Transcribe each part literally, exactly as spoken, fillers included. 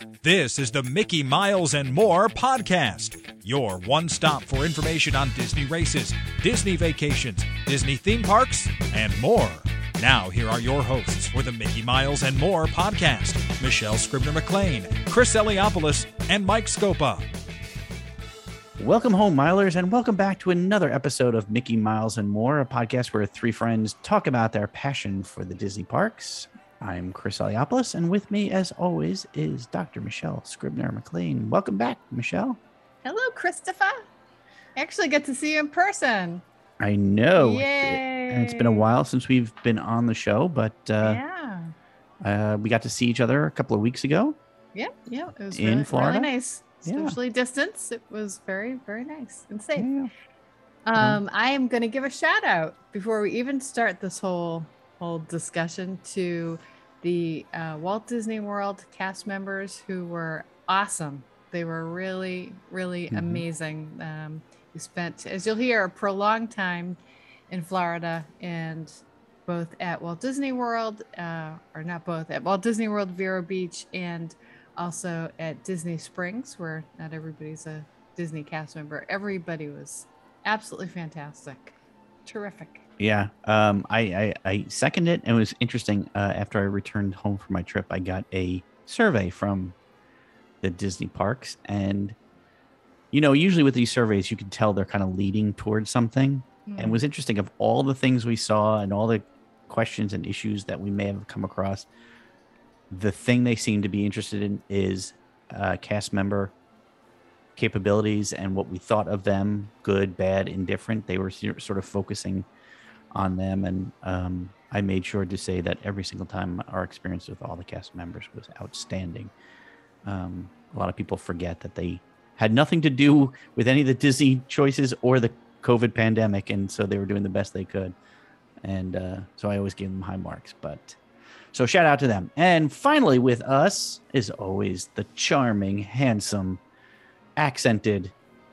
This is the Mickey Miles and More podcast, your one stop for information on Disney races, Disney vacations, Disney theme parks, and more. Now, here are your hosts for the Mickey Miles and More podcast, Michelle Scribner-McLean, Chris Eliopoulos, and Mike Scopa. Welcome home, Milers, and welcome back to another episode of Mickey Miles and More, a podcast where three friends talk about their passion for the Disney parks. I'm Chris Eliopoulos, and with me, as always, is Doctor Michelle Scribner-McLean. Welcome back, Michelle. Hello, Christopher. I actually get to see you in person. I know. Yay. And it's been a while since we've been on the show, but uh, yeah, uh, we got to see each other a couple of weeks ago. Yeah, yeah. It was in really, Florida. really nice. Yeah. Socially distanced. It was very, very nice and safe. Yeah. Um, I am going to give a shout out before we even start this whole whole discussion to the uh, Walt Disney World cast members who were awesome. They were really, really Mhm. amazing. Um, we spent, as you'll hear, a prolonged time in Florida, and both at Walt Disney World, uh, or not both, at Walt Disney World Vero Beach, and also at Disney Springs, where not everybody's a Disney cast member. Everybody was absolutely fantastic. Terrific. Yeah, um, I, I, I second it. And it was interesting. Uh, after I returned home from my trip, I got a survey from the Disney parks. And, you know, usually with these surveys, you can tell they're kind of leading towards something. Mm. And it was interesting, of all the things we saw and all the questions and issues that we may have come across, the thing they seem to be interested in is uh, cast member capabilities and what we thought of them, good, bad, indifferent. They were sort of focusing on them, and um, I made sure to say that every single time our experience with all the cast members was outstanding. Um, a lot of people forget that they had nothing to do with any of the Disney choices or the COVID pandemic, and so they were doing the best they could. And uh, so I always give them high marks. But so shout out to them. And finally, with us is always the charming, handsome, accented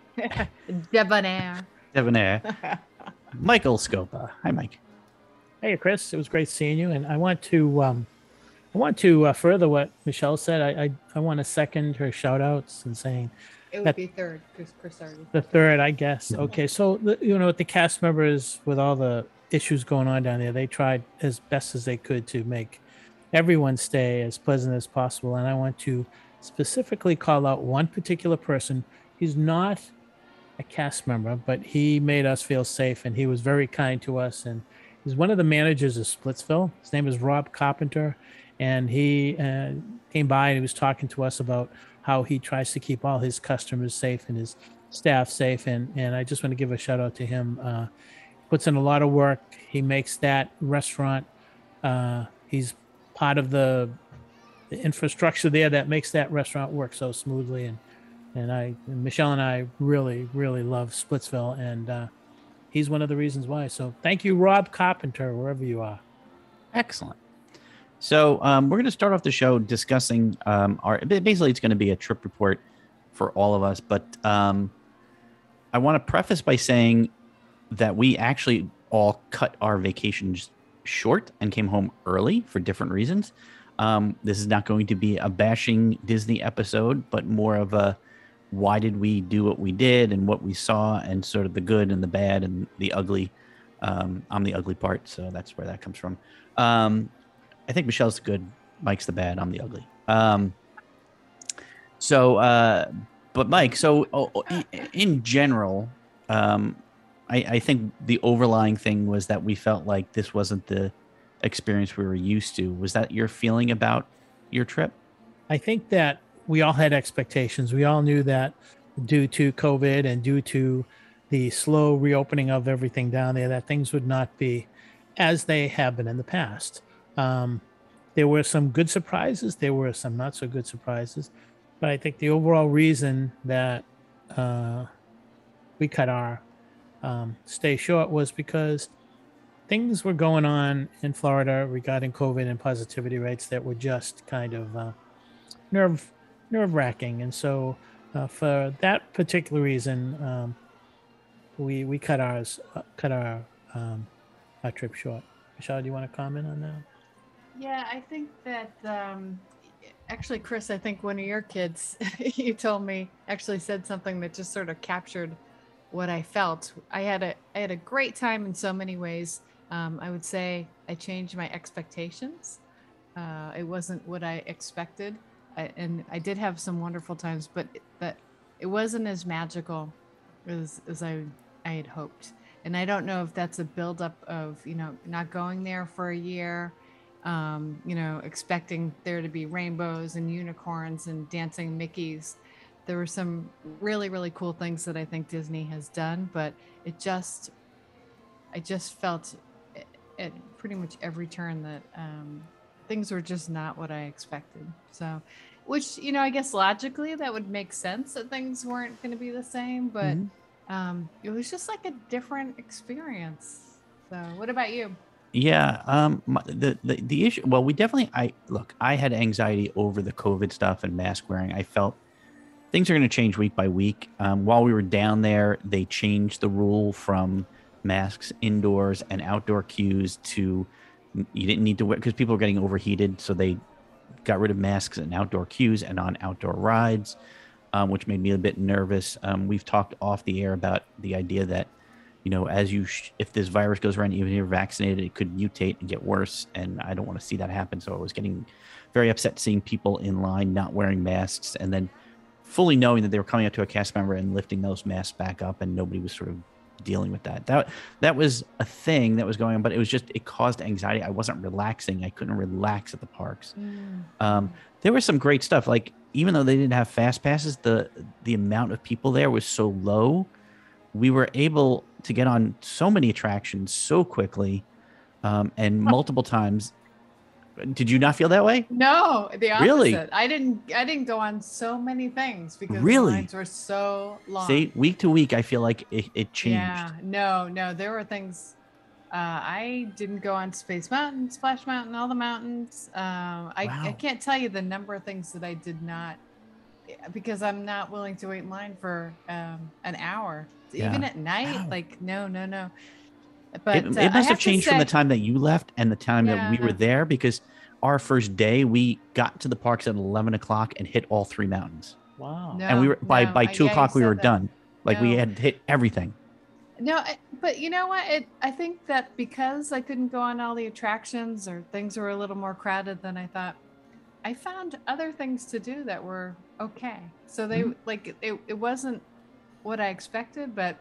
Debonair. debonair, Michael Scopa. Hi, Mike. Hey, Chris. It was great seeing you, and I want to um, I want to uh, further what Michelle said. I I, I want to second her shout outs and saying It would that- be third, because Chris already. the third, I guess. Okay, so the, you know, with the cast members, with all the issues going on down there, they tried as best as they could to make everyone's stay as pleasant as possible. And I want to specifically call out one particular person. He's not a cast member, but he made us feel safe, and he was very kind to us. And he's one of the managers of Splitsville. His name is Rob Carpenter, and he uh, came by and he was talking to us about how he tries to keep all his customers safe and his staff safe. And, and I just want to give a shout out to him. Uh, puts in a lot of work. He makes that restaurant. Uh, he's part of the, the infrastructure there that makes that restaurant work so smoothly. And and I, and Michelle and I really, really love Splitsville, and uh, he's one of the reasons why. So thank you, Rob Carpenter, wherever you are. Excellent. So um, we're going to start off the show discussing um, our. Basically, it's going to be a trip report for all of us. But um, I want to preface by saying that we actually all cut our vacations short and came home early for different reasons. Um, this is not going to be a bashing Disney episode, but more of a why did we do what we did and what we saw, and sort of the good and the bad and the ugly. Um, I'm the ugly part, so that's where that comes from. Um, I think Michelle's the good, Mike's the bad, I'm the ugly. Um, so, uh, but Mike, so oh, in, in general, um, I, I think the overlying thing was that we felt like this wasn't the experience we were used to. Was that your feeling about your trip? I think that we all had expectations. We all knew that due to COVID and due to the slow reopening of everything down there, that things would not be as they have been in the past. Um, there were some good surprises. There were some not so good surprises. But I think the overall reason that uh, we cut our um, stay short was because things were going on in Florida regarding COVID and positivity rates that were just kind of uh, nerve nerve wracking. And so uh, for that particular reason, um, we we cut ours uh, cut our um, our trip short. Michelle, do you want to comment on that? Yeah, I think that um, actually, Chris, I think one of your kids, you told me, actually said something that just sort of captured what I felt. I had a I had a great time in so many ways. Um, I would say I changed my expectations. Uh, it wasn't what I expected, I, and I did have some wonderful times, but but it wasn't as magical as as I I had hoped. And I don't know if that's a buildup of, you know, not going there for a year, um, you know, expecting there to be rainbows and unicorns and dancing Mickeys. There were some really, really cool things that I think Disney has done, but it just, I just felt at, at pretty much every turn that um, things were just not what I expected. So, which, you know, I guess logically that would make sense that things weren't going to be the same, but mm-hmm. um, it was just like a different experience. So what about you? Yeah, um, my, the, the the issue. Well, we definitely. I look. I had anxiety over the COVID stuff and mask wearing. I felt things are going to change week by week. Um, while we were down there, they changed the rule from masks indoors and outdoor queues to you didn't need to wear because people were getting overheated. So they got rid of masks in outdoor queues and on outdoor rides, um, which made me a bit nervous. Um, we've talked off the air about the idea that, you know, as you, sh- if this virus goes around, even if you're vaccinated, it could mutate and get worse. And I don't want to see that happen. So I was getting very upset seeing people in line not wearing masks and then fully knowing that they were coming up to a cast member and lifting those masks back up and nobody was sort of dealing with that. That, that was a thing that was going on, but it was just, it caused anxiety. I wasn't relaxing. I couldn't relax at the parks. Mm. Um, there was some great stuff. Like, even though they didn't have fast passes, the, the amount of people there was so low. We were able to get on so many attractions so quickly, um, and multiple times. Did you not feel that way? No, the opposite. Really? I didn't. I didn't go on so many things because really? the lines were so long. See, week to week, I feel like it, it changed. Yeah. No, no, there were things. Uh, I didn't go on Space Mountain, Splash Mountain, all the mountains. Um, I, wow. I can't tell you the number of things that I did not, because I'm not willing to wait in line for um, an hour. Yeah. Even at night, wow. like no, no, no. But it, it uh, must have, have changed say, from the time that you left and the time yeah. that we were there, because our first day we got to the parks at eleven o'clock and hit all three mountains. Wow! No, and we were by no, by two yeah, o'clock we were that. done. Like no. we had hit everything. No, but you know what? It I think that because I couldn't go on all the attractions or things were a little more crowded than I thought, I found other things to do that were okay. So they mm-hmm. like it, it wasn't what I expected, but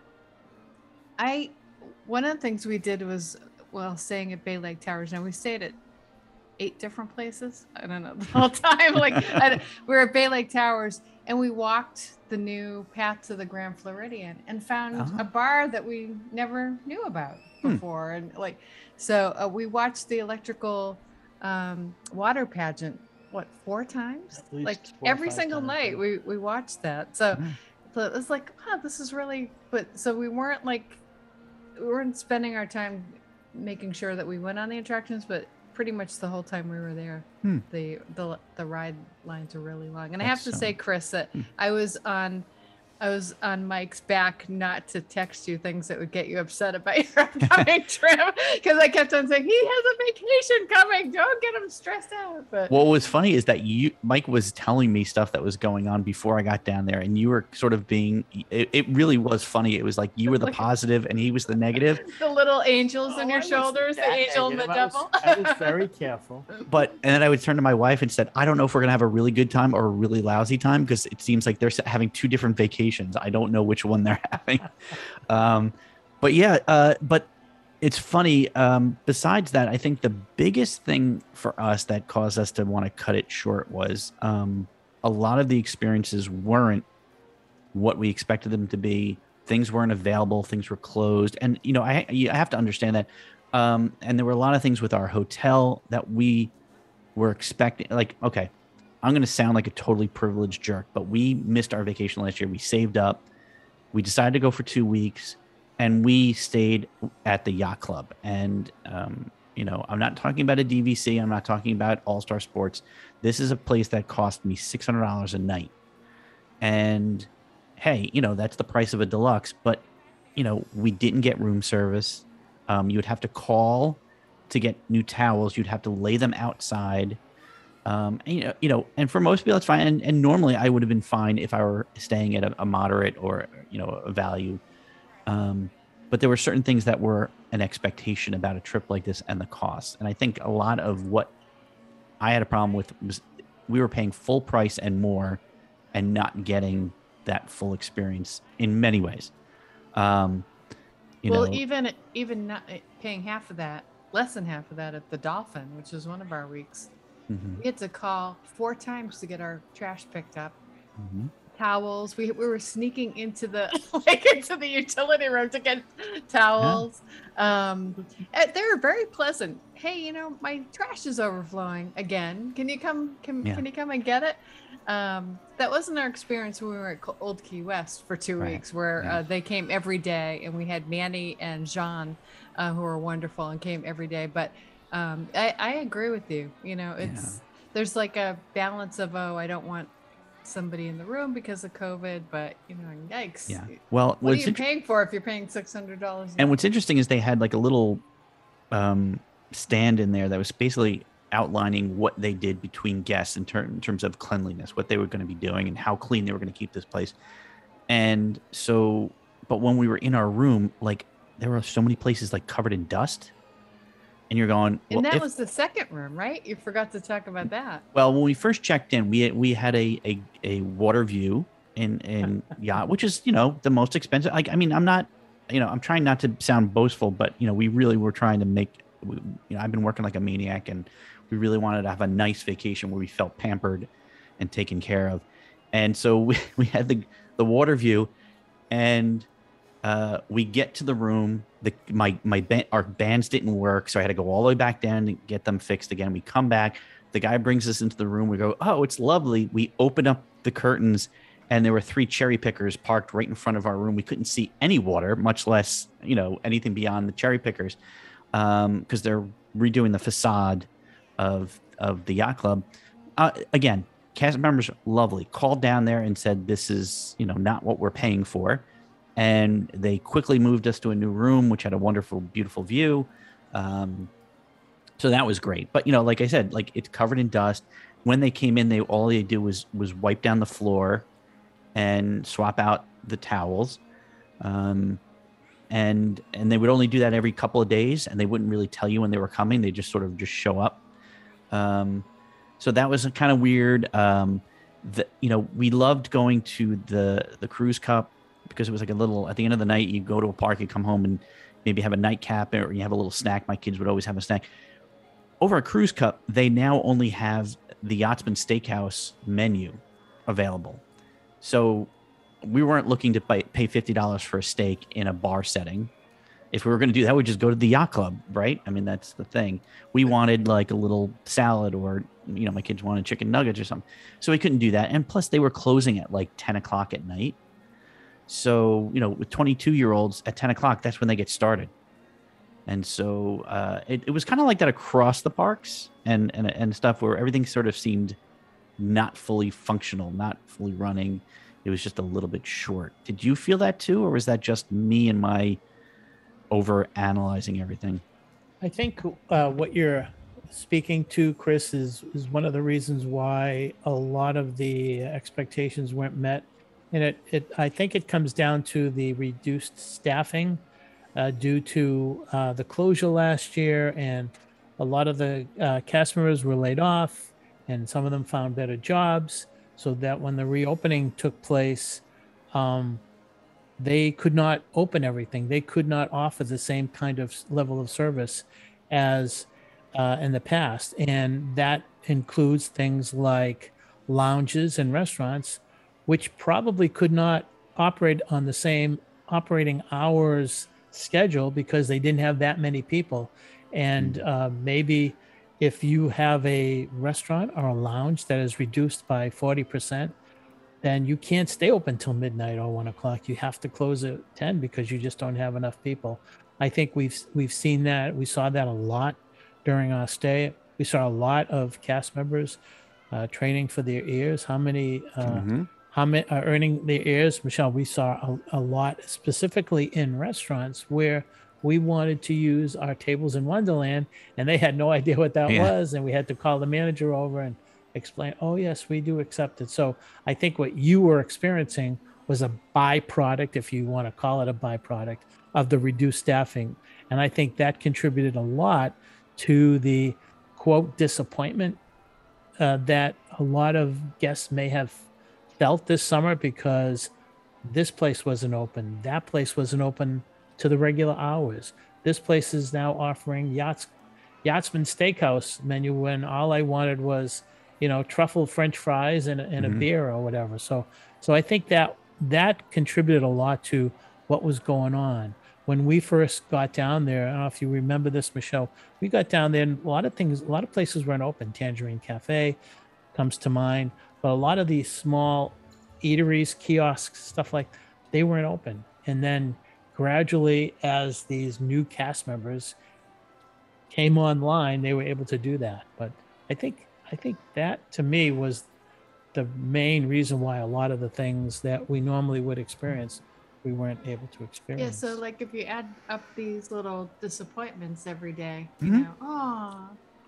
I one of the things we did was well staying at Bay Lake Towers. Now we stayed at eight different places. I don't know the whole time. Like I, we were at Bay Lake Towers and we walked the new path to the Grand Floridian and found uh-huh. a bar that we never knew about before. Hmm. And like, so uh, we watched the electrical um, water pageant, what, four times? Like every single times, night we, we watched that. So, mm. so it was like, wow, this is really, but so we weren't like, we weren't spending our time making sure that we went on the attractions, but pretty much the whole time we were there, hmm. the the the ride lines are really long. And That's I have to so... say, Chris, that hmm. I was on I was on Mike's back not to text you things that would get you upset about your upcoming trip, because I kept on saying he has a vacation coming. Don't get him stressed out. But what was funny is that you, Mike, was telling me stuff that was going on before I got down there, and you were sort of being. It, it really was funny. It was like you were the positive and he was the negative. The little angels oh, on your shoulders, the angel and the devil. I was, I was very careful. But and then I would turn to my wife and said, "I don't know if we're gonna have a really good time or a really lousy time, because it seems like they're having two different vacations. I don't know which one they're having." Um, but yeah, uh, but it's funny. Um, besides that, I think the biggest thing for us that caused us to want to cut it short was um, a lot of the experiences weren't what we expected them to be. Things weren't available. Things were closed. And, you know, I, I have to understand that. Um, and there were a lot of things with our hotel that we were expecting. Like, okay, I'm going to sound like a totally privileged jerk, but we missed our vacation last year. We saved up. We decided to go for two weeks, and we stayed at the Yacht Club. And, um, you know, I'm not talking about a D V C. I'm not talking about All-Star Sports. This is a place that cost me six hundred dollars a night. And, hey, you know, that's the price of a deluxe. But, you know, we didn't get room service. Um, you would have to call to get new towels. You'd have to lay them outside. Um, and, you know, you know, and for most people, it's fine. And, and normally, I would have been fine if I were staying at a, a moderate or you know a value. Um, but there were certain things that were an expectation about a trip like this and the cost. And I think a lot of what I had a problem with was we were paying full price and more, and not getting that full experience in many ways. Um, you well, know, even even not paying half of that, less than half of that at the Dolphin, which was one of our weeks. mhm, We had to call four times to get our trash picked up. mhm. Towels. We, we were sneaking into the like into the utility room to get towels. Um, and they were very pleasant. Hey, you know, my trash is overflowing again. Can you come? Can Yeah. Can you come and get it? Um, that wasn't our experience when we were at Co- Old Key West for two Right. weeks, where Yeah. uh, they came every day, and we had Manny and Jean, uh, who were wonderful and came every day. But um, I, I agree with you. You know, it's there's like a balance of, oh, I don't want somebody in the room because of COVID, but you know, yikes. Yeah. Well, What are what's you int- paying for if you're paying six hundred dollars? and what's interesting is they had like a little um, stand in there that was basically outlining what they did between guests in, ter- in terms of cleanliness, what they were going to be doing, and how clean they were going to keep this place. And so, but when we were in our room, like there were so many places like covered in dust, and you're going, well, And that if- was the second room, right? You forgot to talk about that. Well, when we first checked in, we we had a a, a water view in in yacht, which is you know the most expensive. Like, I mean, I'm not, you know, I'm trying not to sound boastful, but you know, we really were trying to make. We, you know, I've been working like a maniac, and we really wanted to have a nice vacation where we felt pampered and taken care of. And so we we had the the water view, and uh, we get to the room. The my my band, our bands didn't work, so I had to go all the way back down and get them fixed again. We come back. The guy brings us into the room. We go, oh, it's lovely. We open up the curtains, and there were three cherry pickers parked right in front of our room. We couldn't see any water, much less you know anything beyond the cherry pickers, because um, they're redoing the facade of of the yacht club. Uh, again, cast members lovely. Called down there and said, this is you know not what we're paying for. And they quickly moved us to a new room, which had a wonderful, beautiful view. Um, so that was great. But you know, like I said, like it's covered in dust. When they came in, they all they did was was wipe down the floor and swap out the towels. Um, and and they would only do that every couple of days, and they wouldn't really tell you when they were coming. They just sort of just show up. Um, so that was kind of weird. Um, the, you know, we loved going to the the Cruise Cup, because it was like a little, at the end of the night, you go to a park, you come home and maybe have a nightcap or you have a little snack. My kids would always have a snack. Over at Cruise Cup, they now only have the Yachtsman Steakhouse menu available. So we weren't looking to pay, pay fifty dollars for a steak in a bar setting. If we were going to do that, we'd just go to the yacht club, right? I mean, that's the thing. We wanted like a little salad, or, you know, my kids wanted chicken nuggets or something. So we couldn't do that. And plus they were closing at like ten o'clock at night. So, you know, with twenty-two year olds at ten o'clock, that's when they get started. And so uh, it, it was kind of like that across the parks and, and, and stuff, where everything sort of seemed not fully functional, not fully running. It was just a little bit short. Did you feel that too? Or was that just me and my over analyzing everything? I think uh, what you're speaking to, Chris, is, is one of the reasons why a lot of the expectations weren't met. And it, it, I think it comes down to the reduced staffing uh, due to uh, the closure last year, and a lot of the uh, cast members were laid off, and some of them found better jobs, so that when the reopening took place, um, they could not open everything. They could not offer the same kind of level of service as uh, in the past, and that includes things like lounges and restaurants, which probably could not operate on the same operating hours schedule because they didn't have that many people. And uh, maybe if you have a restaurant or a lounge that is reduced by forty percent, then you can't stay open till midnight or one o'clock. You have to close at ten because you just don't have enough people. I think we've we've seen that. We saw that a lot during our stay. We saw a lot of cast members uh, training for their ears. How many uh, Mm-hmm. how many are earning their ears? Michelle, we saw a, a lot, specifically in restaurants where we wanted to use our tables in Wonderland, and they had no idea what that Yeah. was, and we had to call the manager over and explain, oh, yes, we do accept it. So I think what you were experiencing was a byproduct, if you want to call it a byproduct, of the reduced staffing. And I think that contributed a lot to the quote disappointment uh, that a lot of guests may have felt this summer, because this place wasn't open. That place wasn't open to the regular hours. This place is now offering yachts, Yachtsman Steakhouse menu when all I wanted was, you know, truffle French fries and, and Mhm. a beer or whatever. So, so I think that that contributed a lot to what was going on. When we first got down there, I don't know if you remember this, Michelle, we got down there and a lot of things, a lot of places weren't open. Tangerine Cafe comes to mind, but a lot of these small eateries, kiosks, stuff like, they weren't open. And then gradually, as these new cast members came online, they were able to do that. But I think I think that to me was the main reason why a lot of the things that we normally would experience, we weren't able to Yeah, experience. so like if you add up these little disappointments every day, you Mhm. know, oh,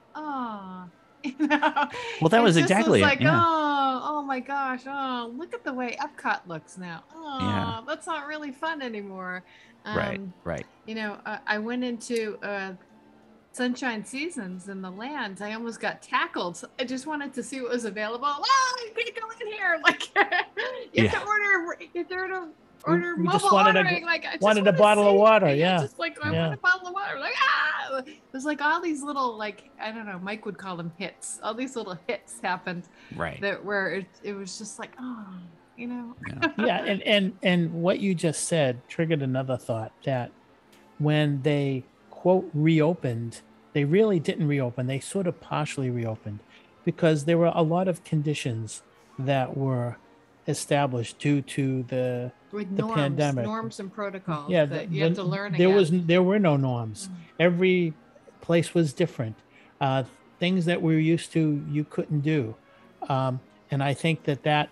oh, you know, Well, that it was just exactly it, like, yeah. oh, oh my gosh, oh, look at the way Epcot looks now. Oh, Yeah. that's not really fun anymore. Um, Right, right. You know, uh, I went into uh, Sunshine Seasons in the Lands. I almost got tackled. I just wanted to see what was available. Oh, you can't go in here. Like, you have Yeah. to order, you have to order, We- order we just mobile wanted a ordering. gl- like, I just wanted a wanna bottle of see- water, yeah. Just like, I Yeah. want a bottle of water. Like, ah! It was like all these little, like, I don't know, Mike would call them hits. All these little hits happened Right. that where it, it was just like, oh, you know. Yeah. Yeah, and, and and what you just said triggered another thought, that when they quote reopened, they really didn't reopen. They sort of partially reopened, because there were a lot of conditions that were established due to the With the norms, pandemic. norms and protocols yeah that the- you have the- to learn there again. was there were no norms. Mm. Every place was different. Uh, things that we were used to, you couldn't do. Um, and I think that that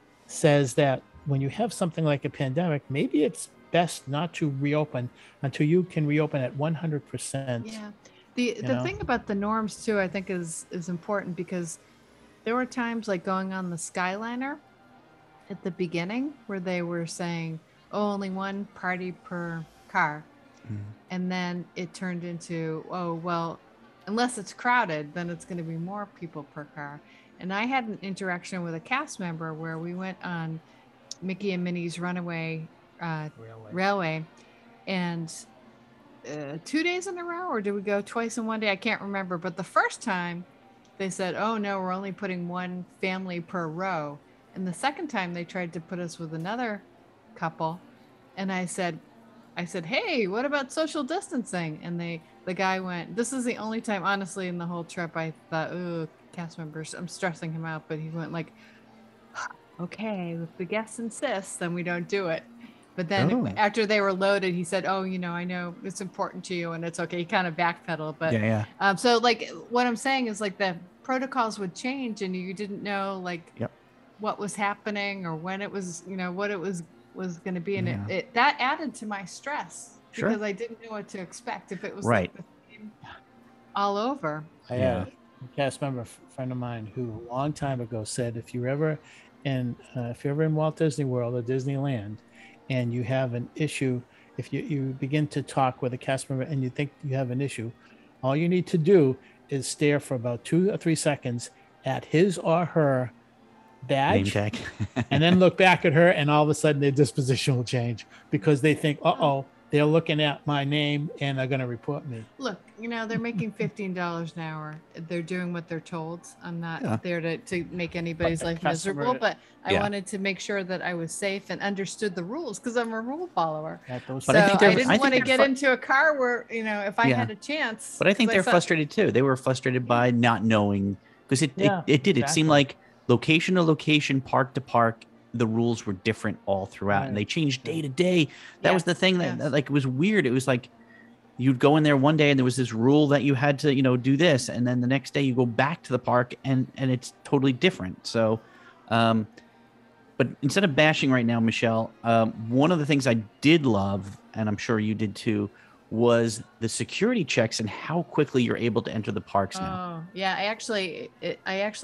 says that when you have something like a pandemic, maybe it's best not to reopen until you can reopen at one hundred percent. Yeah. The the know? thing about the norms too, I think is is important, because there were times like going on the Skyliner at the beginning where they were saying, oh, only one party per car. Mhm. And then it turned into, oh, well, unless it's crowded, then it's going to be more people per car. And I had an interaction with a cast member where we went on Mickey and Minnie's Runaway uh, Railway, and uh, two days in a row, or did we go twice in one day? I can't remember. But the first time they said, oh, no, we're only putting one family per row. And the second time they tried to put us with another couple. And I said, I said, hey, what about social distancing? And they, the guy went, this is the only time, honestly, in the whole trip, I thought, oh, cast members, I'm stressing him out. But he went like, okay, if the guests insist, then we don't do it. But then Oh. after they were loaded, he said, oh, you know, I know it's important to you and it's okay. He kind of backpedaled. But Yeah, yeah. um, so like what I'm saying is like the protocols would change and you didn't know like Yep. what was happening or when it was, you know, what it was was going to be. And Yeah. it, it that added to my stress Sure. because I didn't know what to expect. If it was Right. like the same all over. I Yeah. had a cast member, f- friend of mine, who a long time ago said, if you're ever in, uh, if you're ever in Walt Disney World or Disneyland, and you have an issue, if you, you begin to talk with a cast member and you think you have an issue, all you need to do is stare for about two or three seconds at his or her Name badge, tag. and then look back at her, and all of a sudden their disposition will change because they think, uh-oh, they're looking at my name and they're going to report me. Look, you know, they're making fifteen dollars an hour. They're doing what they're told. I'm not Yeah. there to, to make anybody's the life customer- miserable, but I Yeah. wanted to make sure that I was safe and understood the rules because I'm a rule follower. At those But so I I, think they're- I didn't think want to they're get fru- into a car where, you know, if I Yeah. had a chance. But I think 'cause they're thought- frustrated too. They were frustrated by not knowing because it, Yeah, it it did. It seemed exactly. like location to location, park to park, the rules were different all throughout, and Right. they changed day to day. That was Yes, the thing that, yes. that, like it was weird. It was like you'd go in there one day and there was this rule that you had to you know do this, and then the next day you go back to the park and and it's totally different. So, um, but instead of bashing right now, Michelle, um, one of the things I did love, and I'm sure you did too, was the security checks and how quickly you're able to enter the parks now. Oh, yeah. I actually, it, I actually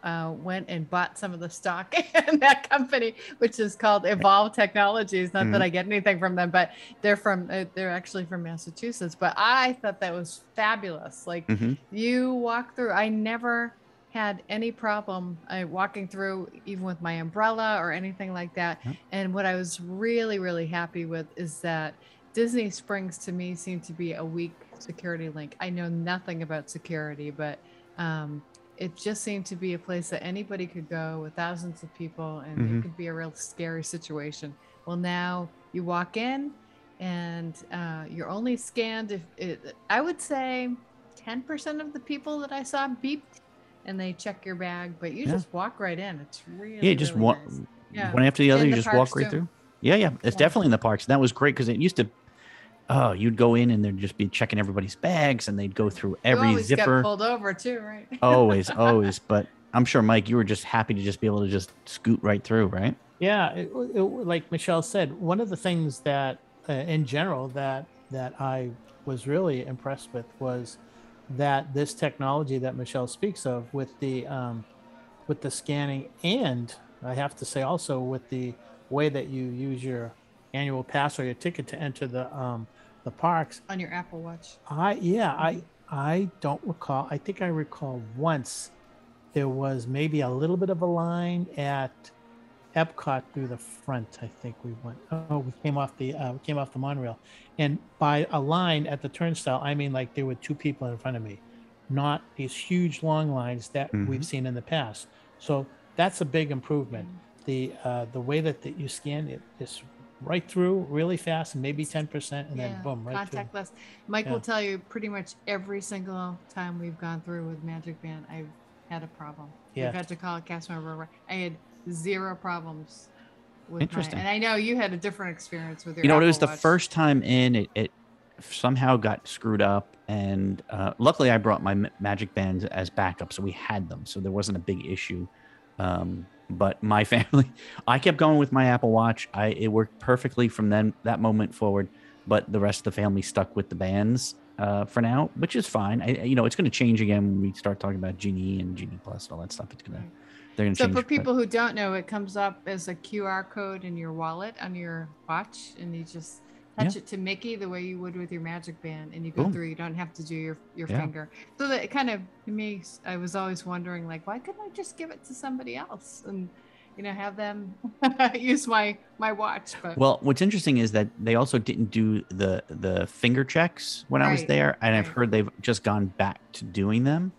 uh, went and bought some of the stock in that company, which is called Evolve Technologies. Not Mhm. that I get anything from them, but they're from uh, they're actually from Massachusetts. But I thought that was fabulous. Like Mhm. you walk through, I never had any problem uh, walking through, even with my umbrella or anything like that. Yep. And what I was really, really happy with is that Disney Springs to me seemed to be a weak security link. I know nothing about security, but um, it just seemed to be a place that anybody could go with thousands of people, and Mhm. it could be a real scary situation. Well, now you walk in and uh, you're only scanned if it, I would say ten percent of the people that I saw beeped and they check your bag, but you Yeah. just walk right in. It's really, Yeah, just really one, nice. Yeah. one after the other. In You the just parks, walk right too. through. Yeah, yeah. It's Yeah. definitely in the parks. That was great because it used to. Oh, you'd go in and they'd just be checking everybody's bags, and they'd go through You every always zipper. got pulled over too, right? always, always. But I'm sure, Mike, you were just happy to just be able to just scoot right through, right? Yeah, it, it, like Michelle said, one of the things that, uh, in general, that that I was really impressed with was that this technology that Michelle speaks of, with the um, with the scanning, and I have to say also with the way that you use your annual pass or your ticket to enter the um, the parks. On your Apple Watch. I yeah, I I don't recall. I think I recall once there was maybe a little bit of a line at Epcot through the front. I think we went. Oh, we came off the uh, we came off the monorail, and by a line at the turnstile, I mean like there were two people in front of me, not these huge long lines that Mhm. we've seen in the past. So that's a big improvement. The uh, the way that, that you scan it is right through really fast, and maybe ten percent, and Yeah, then boom, right through. contactless. Mike Yeah. will tell you pretty much every single time we've gone through with Magic Band, I've had a problem. Yeah. We've had to call a cast member. I had zero problems with my, Interesting. and I know you had a different experience with your You know what? It Apple was the Watch. first time in it. It somehow got screwed up, and uh, luckily I brought my ma- Magic Bands as backup, so we had them, so there wasn't a big issue. Um, but my family, I kept going with my Apple Watch. I it worked perfectly from then that moment forward. But the rest of the family stuck with the bands uh, for now, which is fine. I, you know, it's going to change again when we start talking about Genie and Genie Plus and all that stuff. It's gonna Right. they're gonna So change. for but- people who don't know, it comes up as a Q R code in your wallet on your watch, and you just touch Yeah. it to Mickey the way you would with your Magic Band, and you go Boom. through. You don't have to do your your Yeah. finger. So that it kind of to me, I was always wondering, like, why couldn't I just give it to somebody else and you know have them use my my watch? But Well, what's interesting is that they also didn't do the the finger checks when I was Right, there, and I've right. heard they've just gone back to doing them.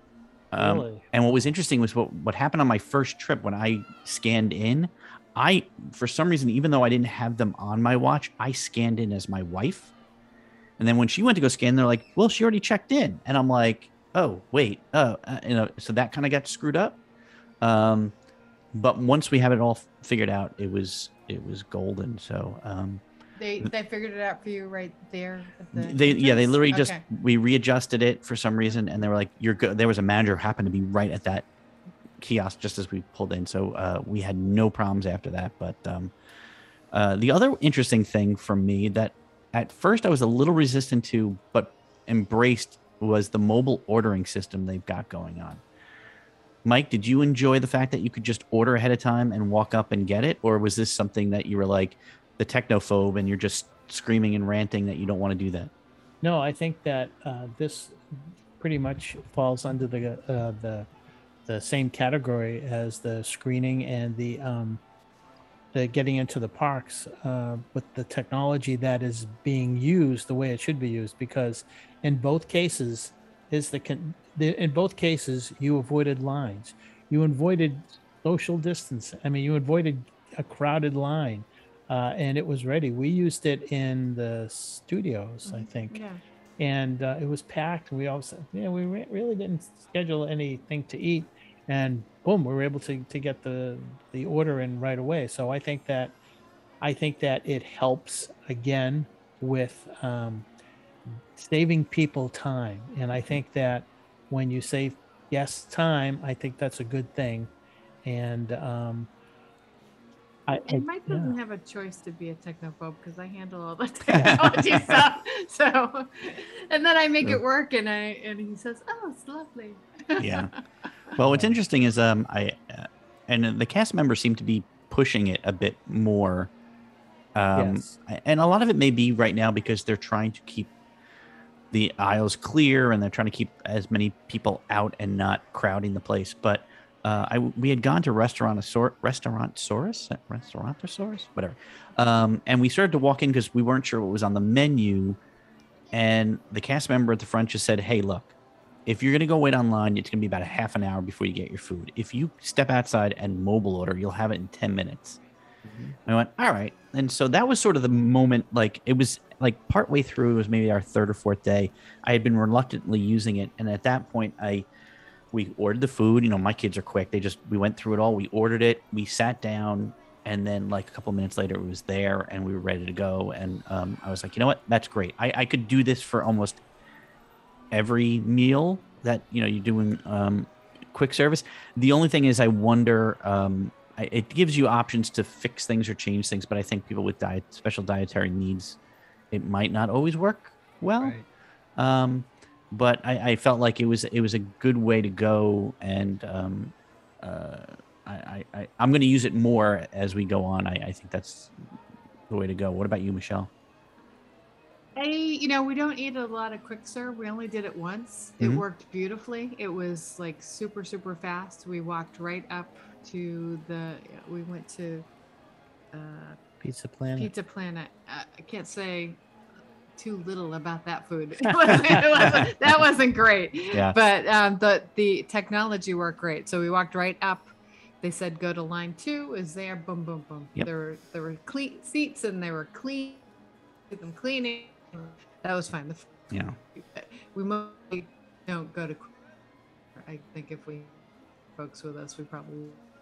Um, Really? And what was interesting was what what happened on my first trip when I scanned in. I, for some reason, even though I didn't have them on my watch, I scanned in as my wife. And then when she went to go scan, they're like, "Well, she already checked in," and I'm like, "Oh, wait, oh, uh, you know." So that kind of got screwed up. Um, but once we have it all f- figured out, it was it was golden. So um, they they figured it out for you right there. At the they yeah they entrance? literally just Okay. we readjusted it for some reason, and they were like, "You're good." There was a manager who happened to be right at that kiosk just as we pulled in, so uh, we had no problems after that. But um, uh, the other interesting thing for me that at first I was a little resistant to, but embraced, was the mobile ordering system they've got going on. Mike, did you enjoy the fact that you could just order ahead of time and walk up and get it, or was this something that you were like the technophobe and you're just screaming and ranting that you don't want to do that? No, I think that uh, this pretty much falls under the uh, the the same category as the screening and the um, the getting into the parks uh, with the technology that is being used the way it should be used. Because in both cases, is the, con- the in both cases you avoided lines, you avoided social distance. I mean, you avoided a crowded line, uh, and it was ready. We used it in the studios, I think. Yeah. And uh, it was packed. And we all said, yeah, we re- really didn't schedule anything to eat, and boom, we were able to to get the the order in right away. So I think that I think that it helps again with um, saving people time, and I think that when you save guests time, I think that's a good thing. And um, I, I And Mike yeah. doesn't have a choice to be a technophobe because I handle all the technology stuff. So, and then I make Sure. it work, and I and he says, "Oh, it's lovely." Yeah. Well, what's interesting is um I uh, and the cast members seem to be pushing it a bit more. Um, Yes. and a lot of it may be right now because they're trying to keep the aisles clear and they're trying to keep as many people out and not crowding the place. But uh, I we had gone to restaurant Restaurantsaurus, Restaurantosaurus, whatever, um, and we started to walk in because we weren't sure what was on the menu, and the cast member at the front just said, "Hey, look, if you're gonna go wait online, it's gonna be about a half an hour before you get your food. If you step outside and mobile order, you'll have it in ten minutes." I went, all right. And so that was sort of the moment, like it was like partway through, it was maybe our third or fourth day. I had been reluctantly using it. And at that point, I, we ordered the food, you know, my kids are quick. They just, we went through it all. We ordered it, we sat down, and then like a couple minutes later it was there and we were ready to go. And um, I was like, you know what, that's great. I, I could do this for almost every meal that, you know, you're doing um, quick service. The only thing is I wonder, um, it gives you options to fix things or change things, but I think people with diet, special dietary needs, it might not always work well. Right. Um, but I, I felt like it was it was a good way to go, and um, uh, I, I, I I'm going to use it more as we go on. I, I think that's the way to go. What about you, Michelle? I, you know, we don't eat a lot of quick serve. We only did it once. It Mhm. worked beautifully. It was like super, super fast. We walked right up to the, we went to uh, Pizza Planet. Pizza Planet. Uh, I can't say too little about that food. It wasn't, it wasn't, that wasn't great. Yeah. But um, the, the technology worked great. So we walked right up. They said, go to line two is there. Boom, boom, boom. Yep. There were, there were clean seats and they were clean. Them cleaning. That was fine. The, Yeah. we mostly don't go to. I think if we folks with us, we probably.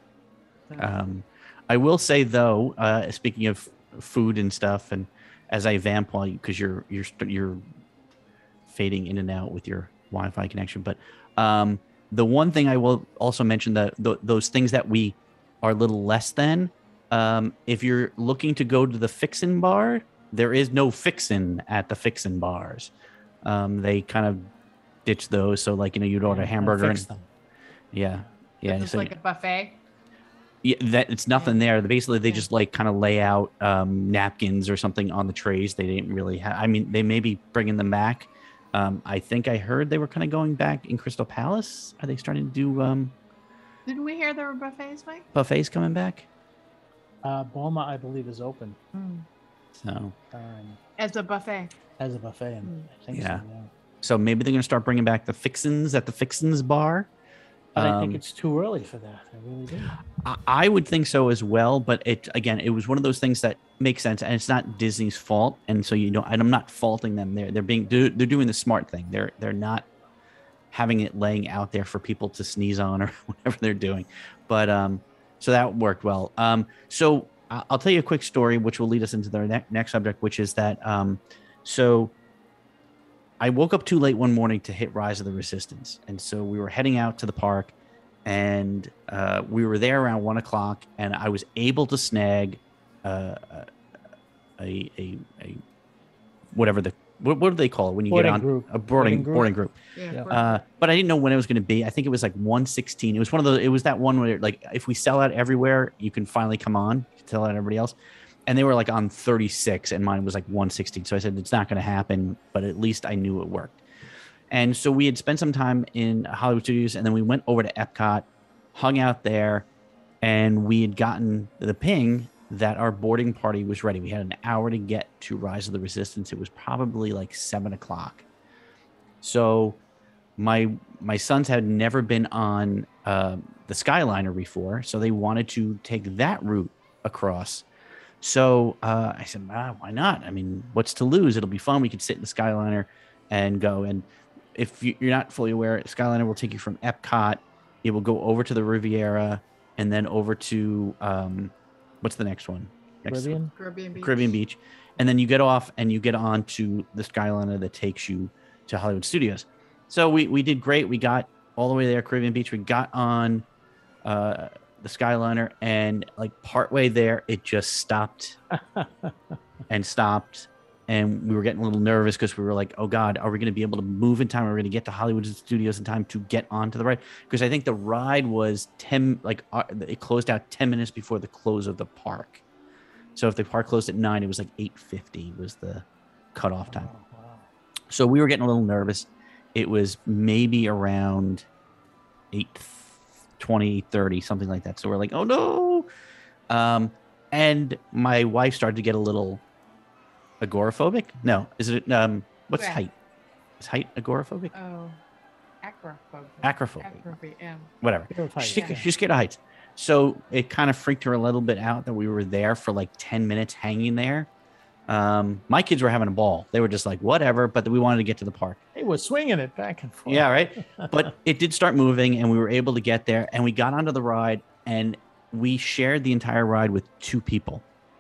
Um, I will say though, uh, speaking of food and stuff, and as I vamp while because you're you're st- you're fading in and out with your Wi-Fi connection, but um, the one thing I will also mention that th- those things that we are a little less than. Um, if you're looking to go to the Fixin' bar, there is no Fixin' at the Fixin' bars. Um, they kind of ditch those, so like you know you'd order a hamburger and them. yeah, yeah. It's so- like a buffet. Yeah, that it's nothing there. Basically, they just like kind of lay out um, napkins or something on the trays. They didn't really have. I mean, they may be bringing them back. Um, I think I heard they were kind of going back in Crystal Palace. Are they starting to do um, Didn't we hear there were buffets, Mike? buffets coming back? Uh, Boma, I believe, is open So, um, As a buffet. as a buffet. And Mm. I think Yeah. so, yeah. so maybe they're going to start bringing back the Fixins at the Fixins bar. But I think Um, it's too early for that. I really do. I- I would think so as well, but it again, it was one of those things that makes sense, and it's not Disney's fault, and so you know, and I'm not faulting them. They're they're being they're, they're doing the smart thing. They're they're not having it laying out there for people to sneeze on or whatever they're doing, but um, so that worked well. Um, so I- I'll tell you a quick story, which will lead us into the ne- next subject, which is that um, so. I woke up too late one morning to hit Rise of the Resistance, and so we were heading out to the park. And uh, we were there around one o'clock, and I was able to snag uh, a, a a whatever the what, what do they call it when you Boarding get on group. a boarding Boarding group. Yeah. Yeah. we're- Uh, but I didn't know when it was going to be. I think it was like one sixteen. It was one of those. It was that one where like if we sell out everywhere, you can finally come on. You can sell out everybody else. And they were like on thirty-six, and mine was like one sixteen. So I said it's not going to happen, but at least I knew it worked. And so we had spent some time in Hollywood Studios, and then we went over to Epcot, hung out there, and we had gotten the ping that our boarding party was ready. We had an hour to get to Rise of the Resistance. It was probably like seven o'clock. So my my sons had never been on uh, the Skyliner before, so they wanted to take that route across. So uh, I said, ah, why not? I mean, what's to lose? It'll be fun. We could sit in the Skyliner and go. And if you- you're not fully aware, Skyliner will take you from Epcot. It will go over to the Riviera and then over to um, what's the next one? Next Caribbean. Caribbean Beach. Caribbean Beach. And then you get off and you get on to the Skyliner that takes you to Hollywood Studios. So we, we did great. We got all the way there, Caribbean Beach. We got on uh, the Skyliner, and like partway there, it just stopped and stopped and we were getting a little nervous because we were like, oh God, are we going to be able to move in time? Are we going to get to Hollywood Studios in time to get onto the ride? Because I think the ride was ten, like uh, it closed out ten minutes before the close of the park. So if the park closed at nine, it was like eight fifty was the cutoff time. Oh, wow. So we were getting a little nervous. It was maybe around eight twenty, thirty, something like that. So we're like, oh no. Um, and my wife started to get a little agoraphobic. No, is it, um, what's Yeah. height? Is height agoraphobic? Oh, acrophobic. Acrophobic. Acrophobic, yeah. Whatever. Fear of heights, She, yeah. She's scared of heights. So it kind of freaked her a little bit out that we were there for like ten minutes hanging there. Um, my kids were having a ball. They were just like, whatever, but we wanted to get to the park. They were swinging it back and forth. Yeah, right. But it did start moving, and we were able to get there, and we got onto the ride, and we shared the entire ride with two people.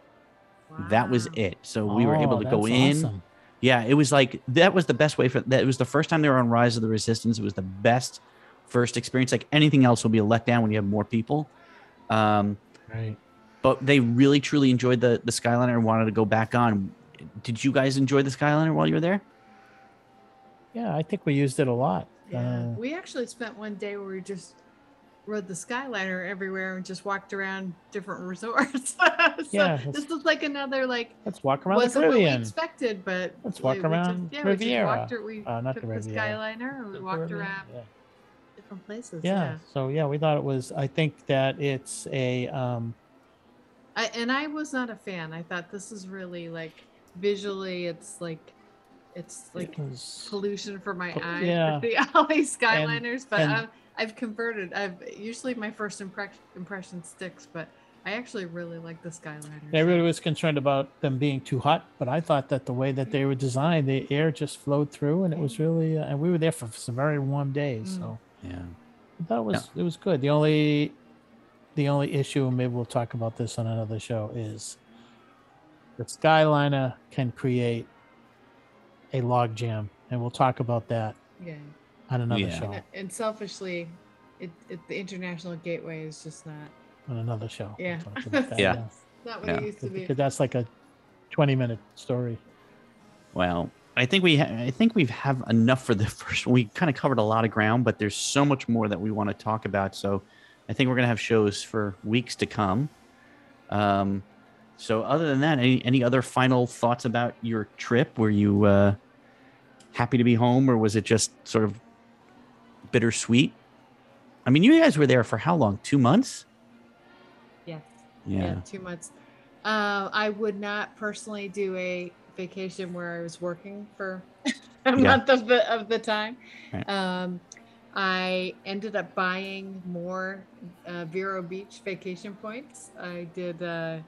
That was Wow. it. So we were able Oh, to go that's in. awesome. Yeah, it was like that was the best way for that. It was the first time they were on Rise of the Resistance. It was the best first experience. Like anything else will be a letdown when you have more people. Um, Right. but they really truly enjoyed the the Skyliner and wanted to go back on. Did you guys enjoy the Skyliner while you were there? Yeah, I think we used it a lot. Yeah, Uh, we actually spent one day where we just rode the Skyliner everywhere and just walked around different resorts. so Yeah, this that's- was like another like let's walk around the wasn't what we Caribbean. expected, but Let's walk we- we around just, yeah, we just Riviera. walked ar- we Uh, not took the the Riviera. Skyliner and we The walked Caribbean, around Yeah. different places. Yeah. Yeah, So yeah, we thought it was. I think that it's a. Um, I, and I was not a fan. I thought this is really like visually, it's like it's like it was, pollution for my Pol- eyes. yeah. The L A Skyliners, but and- I've, I've converted. I've usually my first impression impression sticks, but I actually really like the Skyliners. everybody was concerned about them being too hot, but I thought that the way that they were designed, the air just flowed through, and it was really. Uh, and we were there for some very warm days, Mm. so Yeah. I thought it was it was good. The only, the only issue, and maybe we'll talk about this on another show, is the Skyliner can create a log jam, and we'll talk about that Yeah, on another Yeah. show. and, and selfishly, it, it the international gateway is just not On another show. we'll Yeah. talk about that, Yeah. not what Yeah. it used to be. Because that's like a twenty minute story. Well, I think we ha- I think we've have enough for the first. We kind of covered a lot of ground, but there's so much more that we want to talk about. So I think we're gonna have shows for weeks to come. Um, so other than that, any any other final thoughts about your trip? Were you uh, happy to be home, or was it just sort of bittersweet? I mean, you guys were there for how long? Two months? Yes. Yeah. Yeah, two months. Uh, I would not personally do a vacation where I was working for a Yeah. month of the of the time. Right. Um, I ended up buying more uh, Vero Beach vacation points. I did a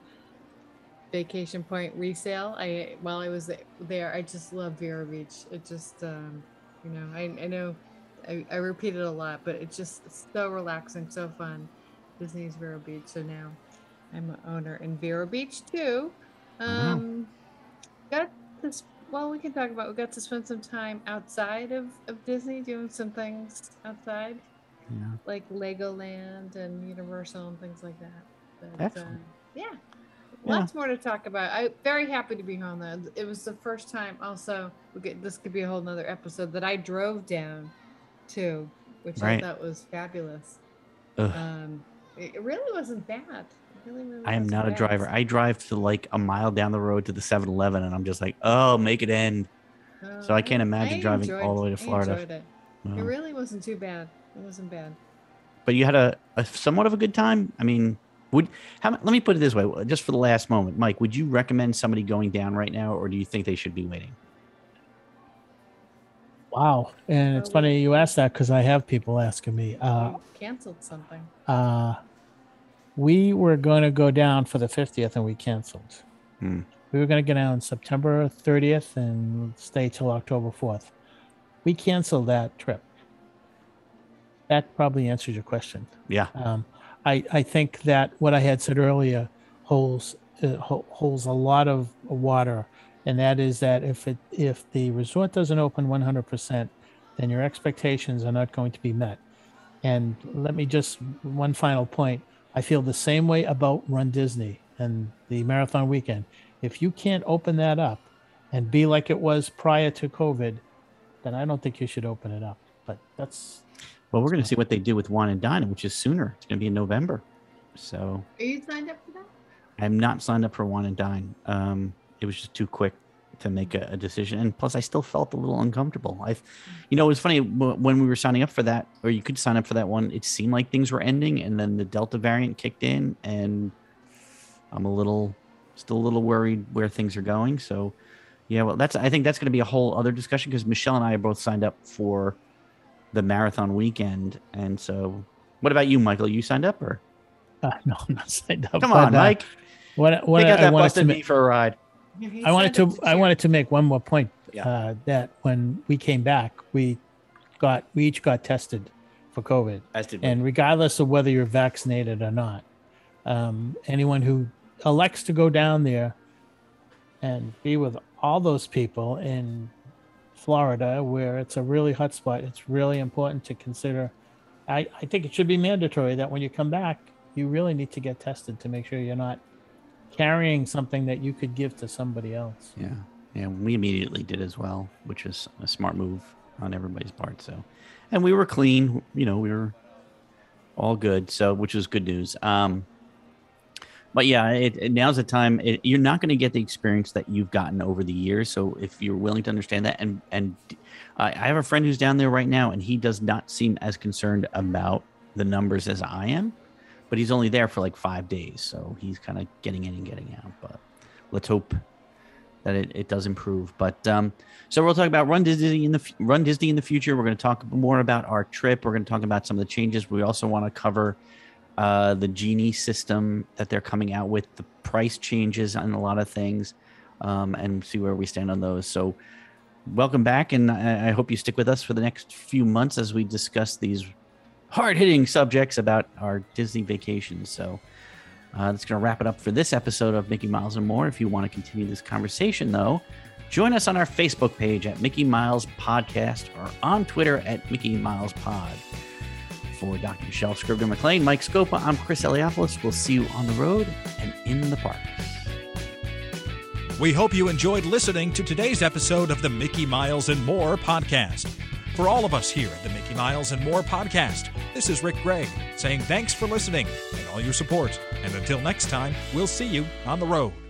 vacation point resale. I while I was there, I just love Vero Beach. It just, um, you know, I, I know I, I repeat it a lot, but it's just so relaxing, so fun. Disney's Vero Beach. So now I'm an owner in Vero Beach too. Um, got this. Well, we can talk about. We got to spend some time outside of, of Disney, doing some things outside, Yeah. like Legoland and Universal and things like that. But, Excellent. Uh, yeah, Yeah. lots more to talk about. I'm very happy to be home though. It was the first time. Also, we could, this could be a whole nother episode that I drove down to, which Right. I thought was fabulous. Ugh. Um, it it really wasn't bad. It really, really I am wasn't not a bad. driver. I drive to like a mile down the road to the seven eleven and I'm just like, oh, make it end. No, So I can't imagine driving all the way to I Florida. enjoyed it. Wow. It really wasn't too bad. It wasn't bad. But you had a, a somewhat of a good time. I mean, would how, let me put it this way, just for the last moment, Mike, would you recommend somebody going down right now, or do you think they should be waiting? Wow. And it's Oh, funny you asked that because I have people asking me. Uh, You canceled something. uh, we were going to go down for the fiftieth and we canceled. Hmm. We were going to get down September thirtieth and stay till October fourth. We canceled that trip. That probably answers your question. Yeah. Um, I, I think that what I had said earlier holds uh, ho- holds a lot of water, and that is that if it if the resort doesn't open one hundred percent, then your expectations are not going to be met. And let me just one final point. I feel the same way about Run Disney and the marathon weekend. If you can't open that up and be like it was prior to COVID, then I don't think you should open it up. But that's well, we're going to see what they do with Wine and Dine, which is sooner. It's going to be in November. So Are you signed up for that? I'm not signed up for Wine and Dine. Um, it was just too quick to make a, a decision, and plus, I still felt a little uncomfortable. I, you know, it was funny when we were signing up for that, or you could sign up for that one. It seemed like things were ending, and then the Delta variant kicked in, and I'm a little, still a little worried where things are going. So, yeah, well, that's I think that's going to be a whole other discussion because Michelle and I are both signed up for the marathon weekend, and so, what about you, Michael? You signed up or? Uh, no, I'm not signed up. Come but, on, uh, Mike. What what Take out I, I that wanted busted to me make, for a ride. He I wanted signed to up I share. wanted to make one more point. Yeah. Uh, that when we came back, we got we each got tested for COVID, As did we. and regardless of whether you're vaccinated or not, um, anyone who elects to go down there and be with all those people in Florida, where it's a really hot spot, it's really important to consider. I, I think it should be mandatory that when you come back, you really need to get tested to make sure you're not carrying something that you could give to somebody else. Yeah. Yeah. We immediately did as well, which was a smart move on everybody's part. So, and we were clean, you know, we were all good. So, which was good news. Um, but yeah, it, it, now's the time. It, you're not going to get the experience that you've gotten over the years. So if you're willing to understand that, and, and I I have a friend who's down there right now, and he does not seem as concerned about the numbers as I am, but he's only there for like five days. So he's kind of getting in and getting out, but let's hope that it, it does improve. But um, so we'll talk about Run Disney in the f- Run Disney in the future. We're going to talk more about our trip. We're going to talk about some of the changes. We also want to cover uh, the Genie system that they're coming out with, the price changes on a lot of things, um, and see where we stand on those. So welcome back, and I, I hope you stick with us for the next few months as we discuss these hard-hitting subjects about our Disney vacations. So uh, that's going to wrap it up for this episode of Mickey Miles and More. If you want to continue this conversation, though, join us on our Facebook page at Mickey Miles Podcast or on Twitter at Mickey Miles Pod. For Doctor Michelle Scribner-McLean, Mike Scopa, I'm Chris Eliopoulos. We'll see you on the road and in the parks. We hope you enjoyed listening to today's episode of the Mickey Miles and More podcast. For all of us here at the Mickey Miles and More podcast, this is Rick Gregg saying thanks for listening and all your support. And until next time, we'll see you on the road.